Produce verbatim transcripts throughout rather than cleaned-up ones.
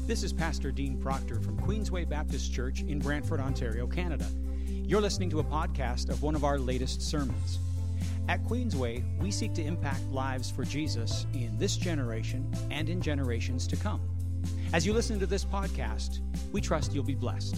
This is Pastor Dean Proctor from Queensway Baptist Church in Brantford, Ontario, Canada. You're listening to a podcast of one of our latest sermons. At Queensway, we seek to impact lives for Jesus in this generation and in generations to come. As you listen to this podcast, we trust you'll be blessed.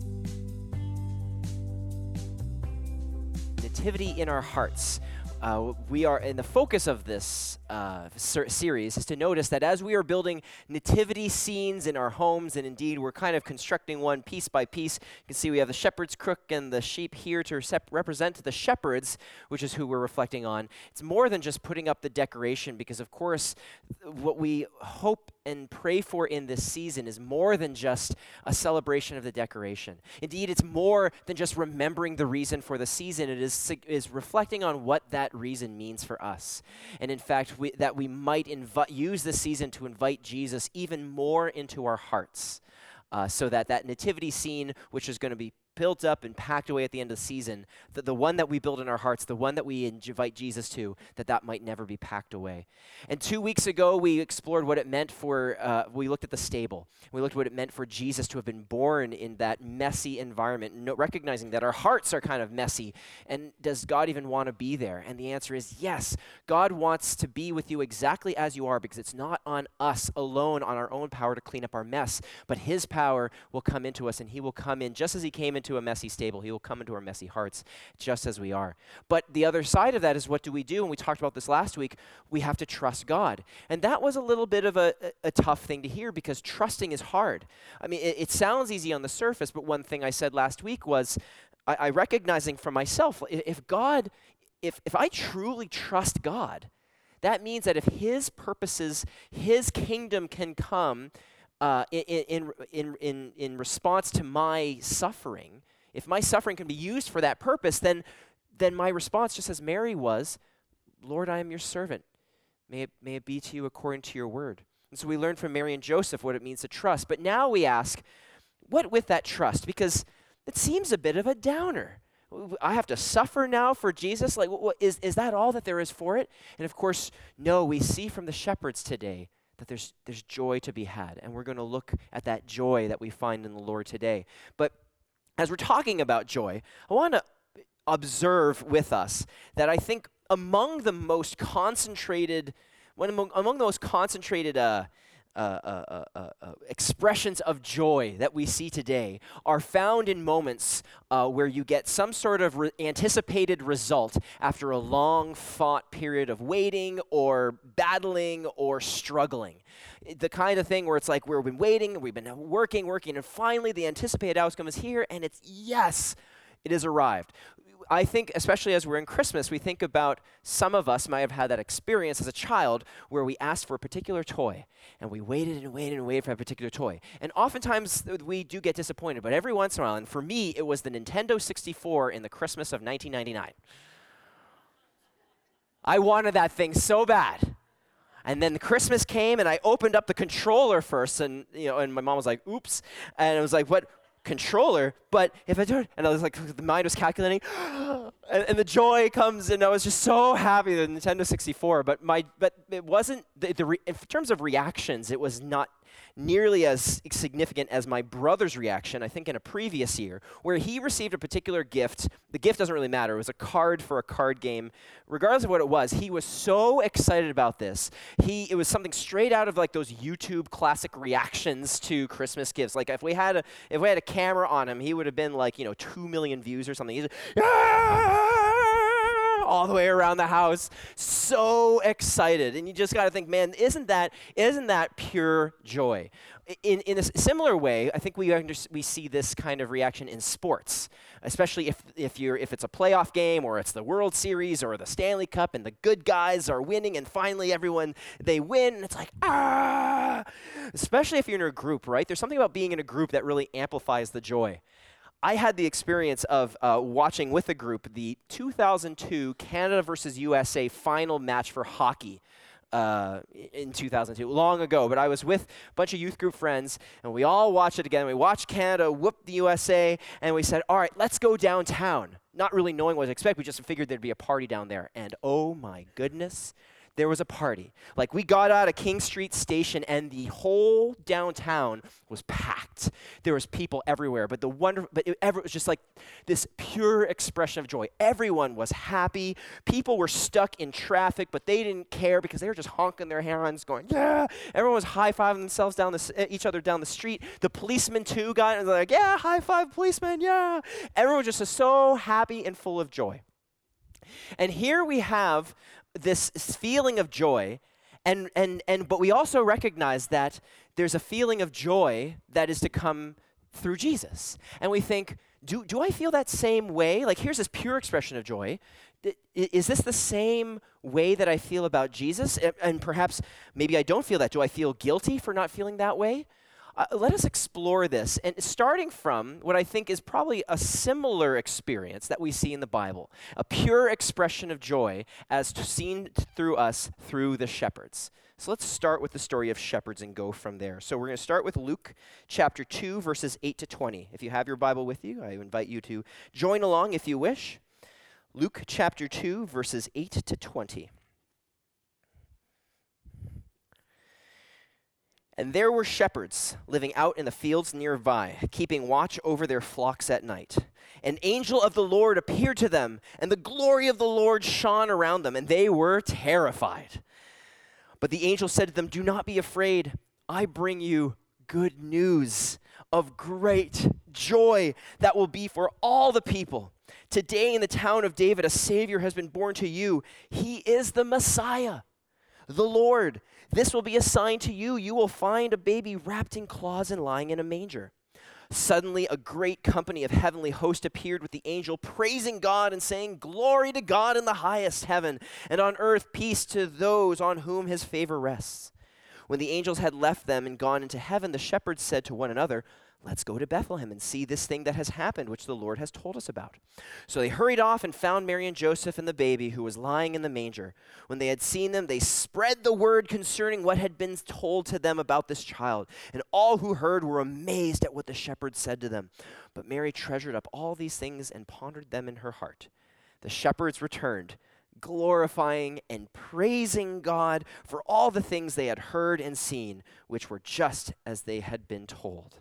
Nativity in our hearts. Uh, we are, in the focus of this uh, ser- series is to notice that as we are building nativity scenes in our homes, and indeed we're kind of constructing one piece by piece. You can see we have the shepherd's crook and the sheep here to sep- represent the shepherds, which is who we're reflecting on. It's more than just putting up the decoration, because of course what we hope and pray for in this season is more than just a celebration of the decoration. Indeed, it's more than just remembering the reason for the season. It is, is reflecting on what that reason means for us. And in fact, we, that we might invi- use this season to invite Jesus even more into our hearts, uh, so that that nativity scene, which is going to be built up and packed away at the end of the season, that the one that we build in our hearts, the one that we invite Jesus to, that that might never be packed away. And two weeks ago, we explored what it meant for, uh, we looked at the stable. We looked at what it meant for Jesus to have been born in that messy environment, no, recognizing that our hearts are kind of messy. And does God even want to be there? And the answer is yes. God wants to be with you exactly as you are, because it's not on us alone, on our own power to clean up our mess, but his power will come into us, and he will come in just as he came into a messy stable. He will come into our messy hearts just as we are. But the other side of that is, what do we do? And we talked about this last week. We have to trust God. And that was a little bit of a, a, a tough thing to hear, because trusting is hard. I mean, it, it sounds easy on the surface, but one thing I said last week was, I, I recognizing for myself, if God, if, if I truly trust God, that means that if his purposes, his kingdom can come Uh, in, in, in, in, in response to my suffering, if my suffering can be used for that purpose, then, then my response, just as Mary was, Lord, I am your servant. May it, may it be to you according to your word. And so we learned from Mary and Joseph what it means to trust. But now we ask, what with that trust? Because it seems a bit of a downer. I have to suffer now for Jesus? Like, what, is, is that all that there is for it? And of course, no, we see from the shepherds today that there's there's joy to be had. And we're going to look at that joy that we find in the Lord today. But as we're talking about joy, I want to observe with us that I think among the most concentrated, one among, among the most concentrated uh, uh, uh, uh, uh, expressions of joy that we see today are found in moments uh, where you get some sort of re- anticipated result after a long fought period of waiting or battling or struggling. The kind of thing where it's like we've been waiting, we've been working, working, and finally the anticipated outcome is here, and it's yes, it has arrived. I think, especially as we're in Christmas, we think about, some of us might have had that experience as a child where we asked for a particular toy, and we waited and waited and waited for a particular toy. And oftentimes we do get disappointed, but every once in a while, and for me, it was the Nintendo sixty-four in the Christmas of nineteen ninety-nine. I wanted that thing so bad. And then Christmas came, and I opened up the controller first, and you know, and my mom was like, oops. And it was like, what? Controller? But if I do it, and I was like, the mind was calculating, and, and the joy comes, and I was just so happy, the Nintendo sixty-four. But my, but it wasn't, the, the re, in terms of reactions, it was not nearly as significant as my brother's reaction, I think in a previous year, where he received a particular gift. The gift doesn't really matter. It was a card for a card game. Regardless of what it was, he was so excited about this. He It was something straight out of like those YouTube classic reactions to Christmas gifts. Like if we had a, if we had a camera on him, he would have been like, you know, two million views or something. He's like, all the way around the house, so excited. And you just got to think, man, isn't that isn't that pure joy? In in a similar way, I think we under, we see this kind of reaction in sports, especially if if you're if it's a playoff game or it's the World Series or the Stanley Cup and the good guys are winning and finally everyone they win, and it's like ah. Especially if you're in a group, right? There's something about being in a group that really amplifies the joy. I had the experience of uh, watching with a group the two thousand two Canada versus U S A final match for hockey uh, in two thousand two, long ago. But I was with a bunch of youth group friends, and we all watched it again. We watched Canada whoop the U S A, and we said, all right, let's go downtown. Not really knowing what to expect, we just figured there'd be a party down there. And oh my goodness, there was a party. Like, we got out of King Street Station and the whole downtown was packed. There was people everywhere, but the wonder, but it, it was just like this pure expression of joy. Everyone was happy. People were stuck in traffic, but they didn't care because they were just honking their hands, going, yeah. Everyone was high-fiving themselves down the, each other down the street. The policemen too got it, and they're like, yeah, high-five policemen, yeah. Everyone was just so happy and full of joy. And here we have this feeling of joy, and and and but we also recognize that there's a feeling of joy that is to come through Jesus. And we think, do do I feel that same way? Like, here's this pure expression of joy. I- Is this the same way that I feel about Jesus? And, and perhaps maybe I don't feel that. Do I feel guilty for not feeling that way? Uh, let us explore this, and starting from what I think is probably a similar experience that we see in the Bible, a pure expression of joy as to seen t- through us through the shepherds. So let's start with the story of shepherds and go from there. So we're going to start with Luke chapter two, verses eight to twenty. If you have your Bible with you, I invite you to join along if you wish. Luke chapter two, verses eight to twenty. And there were shepherds living out in the fields nearby, keeping watch over their flocks at night. An angel of the Lord appeared to them, and the glory of the Lord shone around them, and they were terrified. But the angel said to them, "Do not be afraid. I bring you good news of great joy that will be for all the people. Today in the town of David, a Savior has been born to you. He is the Messiah, the Lord. This will be a sign to you. You will find a baby wrapped in cloths and lying in a manger." Suddenly, a great company of heavenly hosts appeared with the angel, praising God and saying, "Glory to God in the highest heaven, and on earth peace to those on whom his favor rests." When the angels had left them and gone into heaven, the shepherds said to one another, "Let's go to Bethlehem and see this thing that has happened, which the Lord has told us about." So they hurried off and found Mary and Joseph and the baby who was lying in the manger. When they had seen them, they spread the word concerning what had been told to them about this child. And all who heard were amazed at what the shepherds said to them. But Mary treasured up all these things and pondered them in her heart. The shepherds returned, glorifying and praising God for all the things they had heard and seen, which were just as they had been told.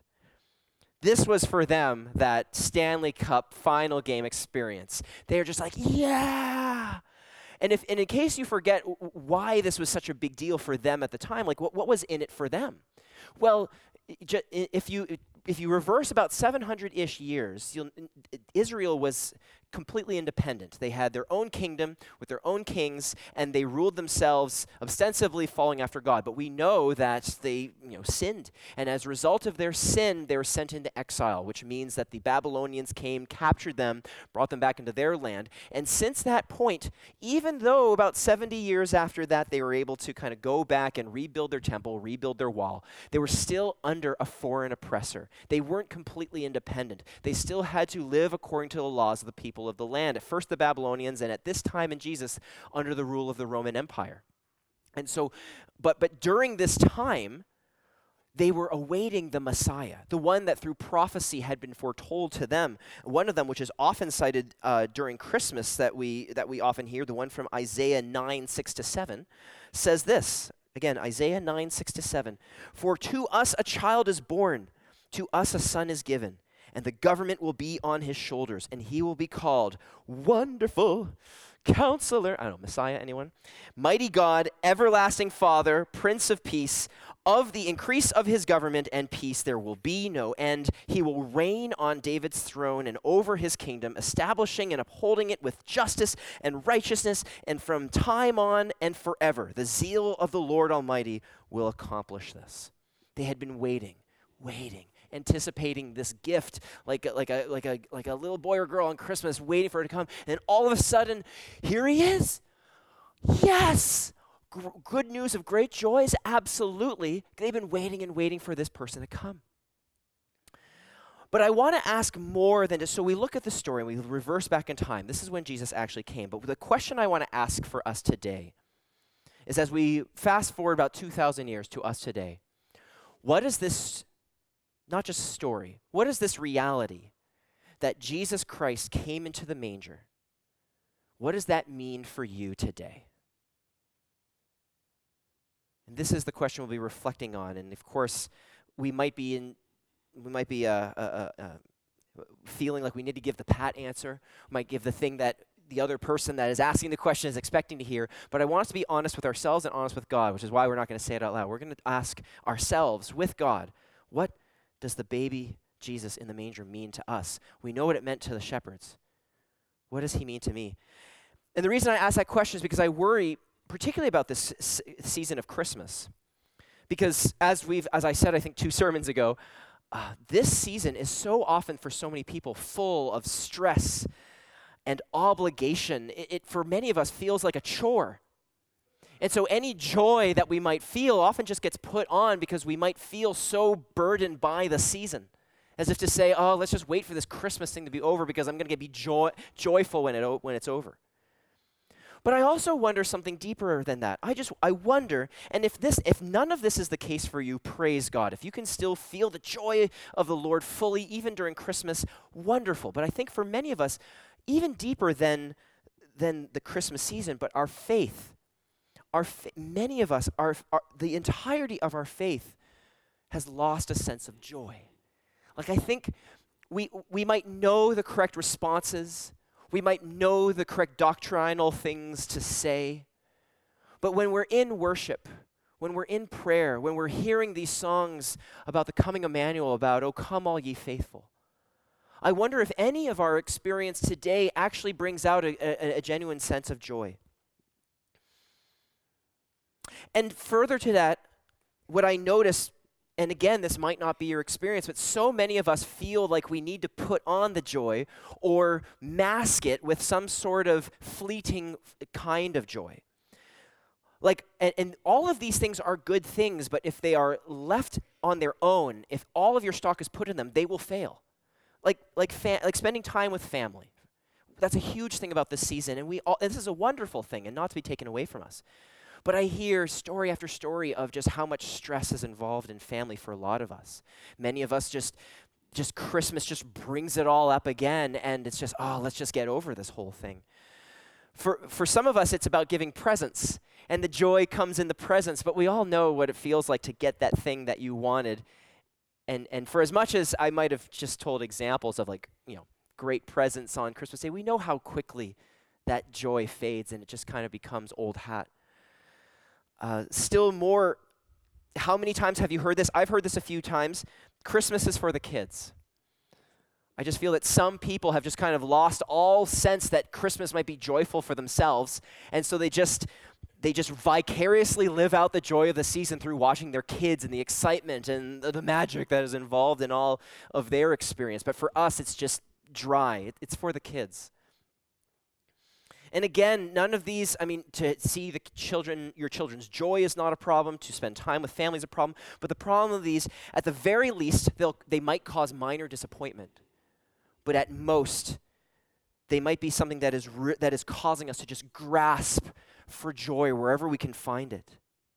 This was for them that Stanley Cup final game experience. They are just like, yeah. And if, and in case you forget w- why this was such a big deal for them at the time, like what, what was in it for them? Well, j- if you if you reverse about seven hundred-ish years, you'll, Israel was completely independent. They had their own kingdom with their own kings, and they ruled themselves ostensibly following after God. But we know that they, you know, sinned, and as a result of their sin, they were sent into exile, which means that the Babylonians came, captured them, brought them back into their land. And since that point, even though about seventy years after that, they were able to kind of go back and rebuild their temple, rebuild their wall, they were still under a foreign oppressor. They weren't completely independent. They still had to live according to the laws of the people of the land. At first the Babylonians, and at this time in Jesus, under the rule of the Roman Empire. And so, but but during this time, they were awaiting the Messiah, the one that through prophecy had been foretold to them. One of them, which is often cited uh, during Christmas, that we that we often hear, the one from Isaiah nine, six to seven, says this. Again, Isaiah nine, six to seven. "For to us a child is born, to us a son is given, and the government will be on his shoulders, and he will be called Wonderful Counselor." I don't know, Messiah, anyone? "Mighty God, Everlasting Father, Prince of Peace. Of the increase of his government and peace there will be no end. He will reign on David's throne and over his kingdom, establishing and upholding it with justice and righteousness, and from time on and forever. The zeal of the Lord Almighty will accomplish this." They had been waiting, waiting, anticipating this gift, like a, like a like a like a little boy or girl on Christmas, waiting for it to come, and all of a sudden, here he is. Yes, G- good news of great joys. Absolutely, they've been waiting and waiting for this person to come. But I want to ask more than just, so we look at the story and we reverse back in time. This is when Jesus actually came. But the question I want to ask for us today is, as we fast forward about two thousand years to us today, what is this? Not just a story. What is this reality that Jesus Christ came into the manger? What does that mean for you today? And this is the question we'll be reflecting on. And of course, we might be in, we might be uh, uh, uh, uh, feeling like we need to give the pat answer. We might give the thing that the other person that is asking the question is expecting to hear. But I want us to be honest with ourselves and honest with God, which is why we're not going to say it out loud. We're going to ask ourselves with God, what does the baby Jesus in the manger mean to us? We know what it meant to the shepherds. What does he mean to me? And the reason I ask that question is because I worry particularly about this s- season of Christmas. Because as we've, as I said, I think two sermons ago, uh, this season is so often for so many people full of stress and obligation. It, it, for many of us, feels like a chore. And so any joy that we might feel often just gets put on because we might feel so burdened by the season. As if to say, oh, let's just wait for this Christmas thing to be over because I'm going to be joy, joyful when, it o- when it's over. But I also wonder something deeper than that. I just, I wonder, and if this, if none of this is the case for you, praise God. If you can still feel the joy of the Lord fully, even during Christmas, wonderful. But I think for many of us, even deeper than, than the Christmas season, but our faith, our fa- many of us, our, our, the entirety of our faith has lost a sense of joy. Like I think we we might know the correct responses, we might know the correct doctrinal things to say, but when we're in worship, when we're in prayer, when we're hearing these songs about the coming Emmanuel, about, "O come all ye faithful," I wonder if any of our experience today actually brings out a, a, a genuine sense of joy. And further to that, what I notice, and again, this might not be your experience, but so many of us feel like we need to put on the joy or mask it with some sort of fleeting kind of joy. Like, and, and all of these things are good things, but if they are left on their own, if all of your stock is put in them, they will fail. Like, like, fa- like spending time with family. That's a huge thing about this season, and we all, and this is a wonderful thing, and not to be taken away from us. But I hear story after story of just how much stress is involved in family for a lot of us. Many of us just, just Christmas just brings it all up again, and it's just, oh, let's just get over this whole thing. For for some of us, it's about giving presents, and the joy comes in the presents, but we all know what it feels like to get that thing that you wanted. And and for as much as I might have just told examples of like, you know, great presents on Christmas Day, we know how quickly that joy fades and it just kind of becomes old hat. Uh, still more, how many times have you heard this? I've heard this a few times. Christmas is for the kids. I just feel that some people have just kind of lost all sense that Christmas might be joyful for themselves, and so they just they just vicariously live out the joy of the season through watching their kids and the excitement and the, the magic that is involved in all of their experience. But for us, it's just dry. It, it's for the kids. And again, none of these, I mean, to see the children, your children's joy is not a problem, to spend time with family is a problem, but the problem of these, at the very least, they'll, they might cause minor disappointment. But at most, they might be something that is re- that is causing us to just grasp for joy wherever we can find it.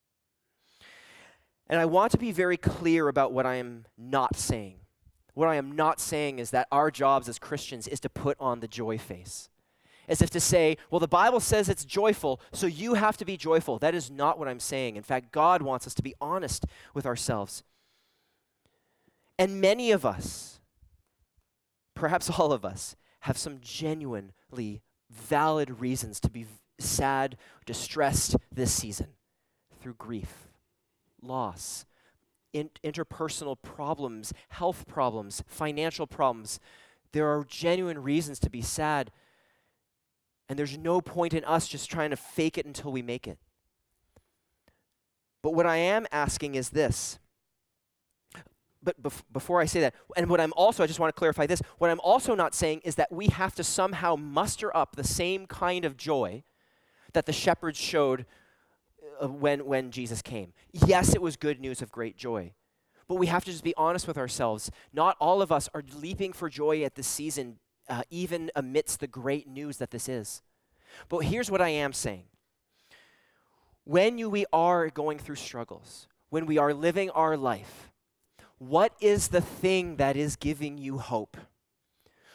And I want to be very clear about what I am not saying. What I am not saying is that our jobs as Christians is to put on the joy face. As if to say, well, the Bible says it's joyful, so you have to be joyful. That is not what I'm saying. In fact, God wants us to be honest with ourselves. And many of us, perhaps all of us, have some genuinely valid reasons to be sad, distressed this season through grief, loss, in- interpersonal problems, health problems, financial problems. There are genuine reasons to be sad. And there's no point in us just trying to fake it until we make it. But what I am asking is this. But bef- before I say that, and what I'm also, I just want to clarify this, what I'm also not saying is that we have to somehow muster up the same kind of joy that the shepherds showed uh, when, when Jesus came. Yes, it was good news of great joy. But we have to just be honest with ourselves. Not all of us are leaping for joy at this season, Uh, even amidst the great news that this is. But here's what I am saying. When you, we are going through struggles, when we are living our life, what is the thing that is giving you hope?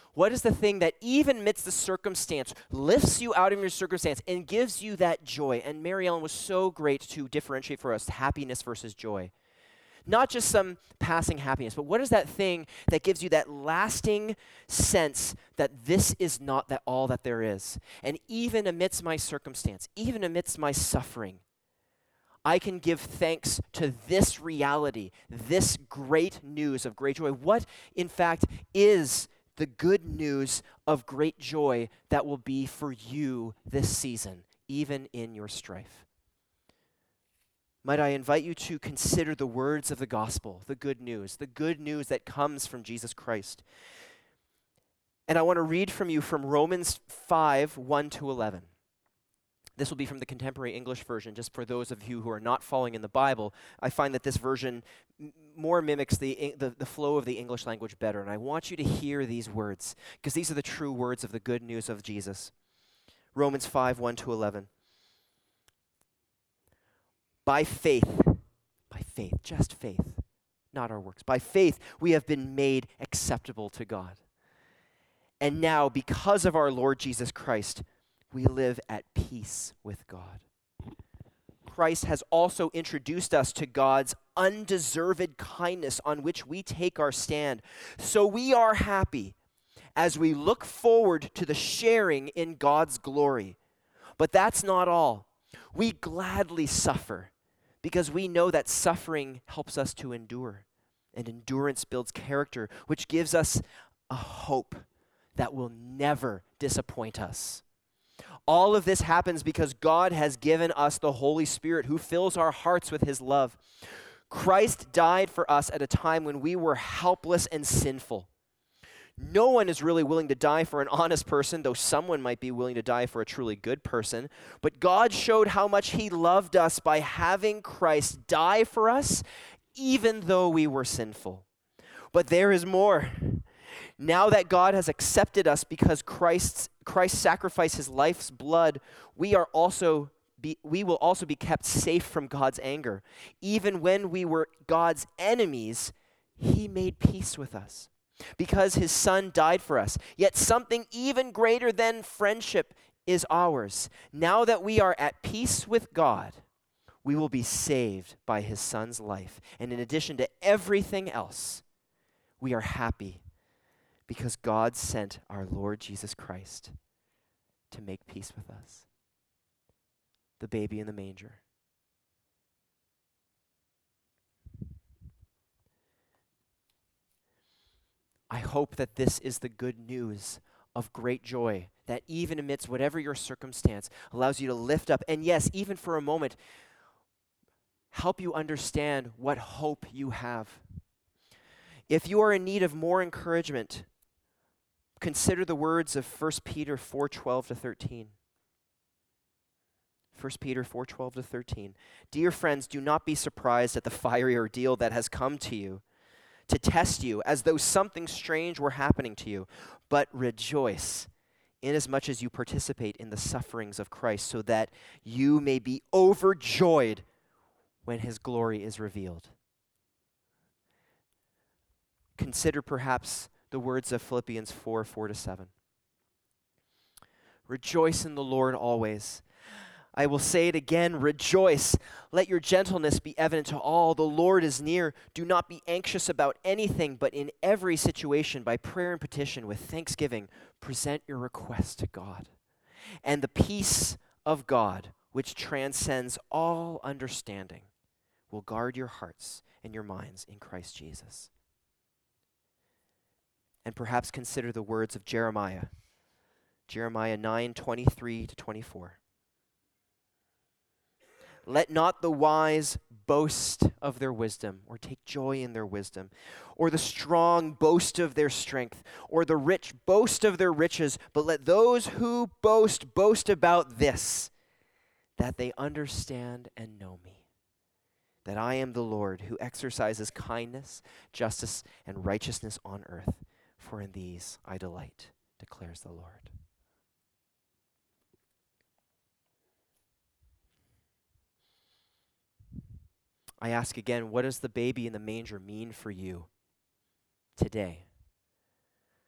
What is the thing that even amidst the circumstance lifts you out of your circumstance and gives you that joy? And Mary Ellen was so great to differentiate for us happiness versus joy. Not just some passing happiness, but what is that thing that gives you that lasting sense that this is not that all that there is? And even amidst my circumstance, even amidst my suffering, I can give thanks to this reality, this great news of great joy. What, in fact, is the good news of great joy that will be for you this season, even in your strife? Might I invite you to consider the words of the gospel, the good news, the good news that comes from Jesus Christ. And I want to read from you from Romans five, one to eleven. This will be from the Contemporary English Version, just for those of you who are not following in the Bible. I find that this version m- more mimics the, the, the flow of the English language better, and I want you to hear these words, because these are the true words of the good news of Jesus. Romans five, one to eleven. By faith, by faith, just faith, not our works. By faith, we have been made acceptable to God. And now, because of our Lord Jesus Christ, we live at peace with God. Christ has also introduced us to God's undeserved kindness on which we take our stand. So we are happy as we look forward to the sharing in God's glory. But that's not all. We gladly suffer because we know that suffering helps us to endure. And endurance builds character, which gives us a hope that will never disappoint us. All of this happens because God has given us the Holy Spirit who fills our hearts with his love. Christ died for us at a time when we were helpless and sinful. No one is really willing to die for an honest person, though someone might be willing to die for a truly good person. But God showed how much he loved us by having Christ die for us, even though we were sinful. But there is more. Now that God has accepted us because Christ's Christ sacrificed his life's blood, we are also be, we will also be kept safe from God's anger. Even when we were God's enemies, he made peace with us because his son died for us. Yet something even greater than friendship is ours. Now that we are at peace with God, we will be saved by his son's life. And in addition to everything else, we are happy because God sent our Lord Jesus Christ to make peace with us. The baby in the manger. I hope that this is the good news of great joy, that even amidst whatever your circumstance allows you to lift up, and yes, even for a moment, help you understand what hope you have. If you are in need of more encouragement, consider the words of First Peter four twelve to thirteen. First Peter four twelve to thirteen. Dear friends, do not be surprised at the fiery ordeal that has come to you to test you as though something strange were happening to you, but rejoice inasmuch as you participate in the sufferings of Christ, so that you may be overjoyed when his glory is revealed. Consider perhaps the words of Philippians four, four to seven. Rejoice in the Lord always. I will say it again, rejoice. Let your gentleness be evident to all. The Lord is near. Do not be anxious about anything, but in every situation, by prayer and petition, with thanksgiving, present your requests to God. And the peace of God, which transcends all understanding, will guard your hearts and your minds in Christ Jesus. And perhaps consider the words of Jeremiah, Jeremiah nine, twenty-three to twenty-four. Let not the wise boast of their wisdom, or take joy in their wisdom, or the strong boast of their strength, or the rich boast of their riches, but let those who boast boast about this, that they understand and know me, that I am the Lord who exercises kindness, justice, and righteousness on earth, for in these I delight, declares the Lord. I ask again, what does the baby in the manger mean for you today?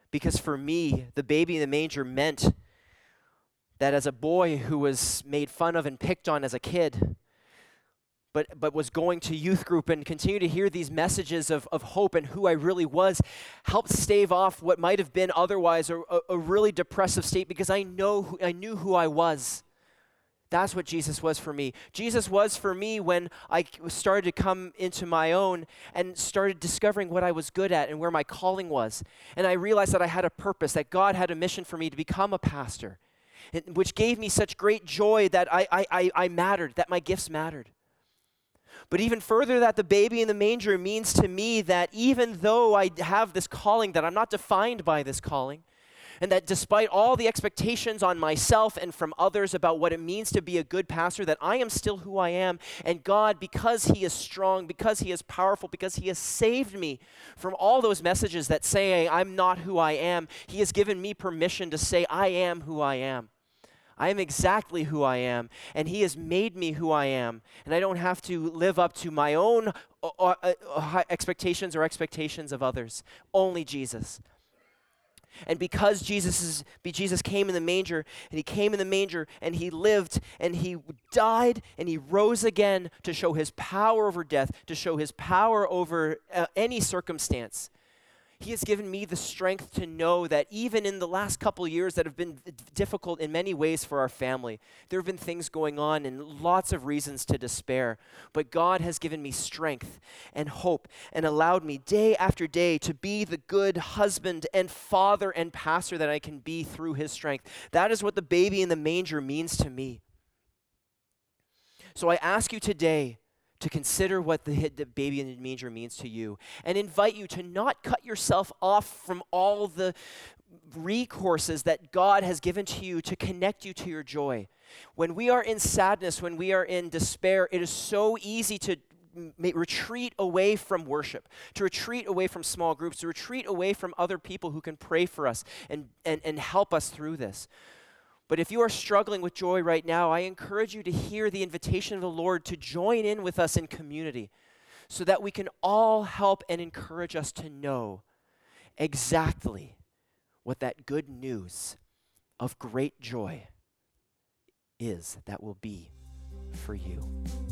Because for me, the baby in the manger meant that as a boy who was made fun of and picked on as a kid, but but was going to youth group and continue to hear these messages of, of hope and who I really was, helped stave off what might have been otherwise a, a, a really depressive state, because I know who, I knew who I was. That's what Jesus was for me. Jesus was for me when I started to come into my own and started discovering what I was good at and where my calling was. And I realized that I had a purpose, that God had a mission for me to become a pastor, which gave me such great joy that I, I, I, I mattered, that my gifts mattered. But even further, that the baby in the manger means to me that even though I have this calling, that I'm not defined by this calling, and that despite all the expectations on myself and from others about what it means to be a good pastor, that I am still who I am. And God, because he is strong, because he is powerful, because he has saved me from all those messages that say I'm not who I am, he has given me permission to say I am who I am. I am exactly who I am, and he has made me who I am, and I don't have to live up to my own uh, uh, uh, expectations or expectations of others, only Jesus. And because Jesus is, Jesus came in the manger, and he came in the manger, and he lived, and he died, and he rose again to show his power over death, to show his power over uh, any circumstance. He has given me the strength to know that even in the last couple of years that have been difficult in many ways for our family, there have been things going on and lots of reasons to despair. But God has given me strength and hope and allowed me day after day to be the good husband and father and pastor that I can be through his strength. That is what the baby in the manger means to me. So I ask you today to consider what the, the baby in the manger means to you, and invite you to not cut yourself off from all the recourses that God has given to you to connect you to your joy. When we are in sadness, when we are in despair, it is so easy to m- retreat away from worship, to retreat away from small groups, to retreat away from other people who can pray for us and, and, and help us through this. But if you are struggling with joy right now, I encourage you to hear the invitation of the Lord to join in with us in community so that we can all help and encourage us to know exactly what that good news of great joy is that will be for you.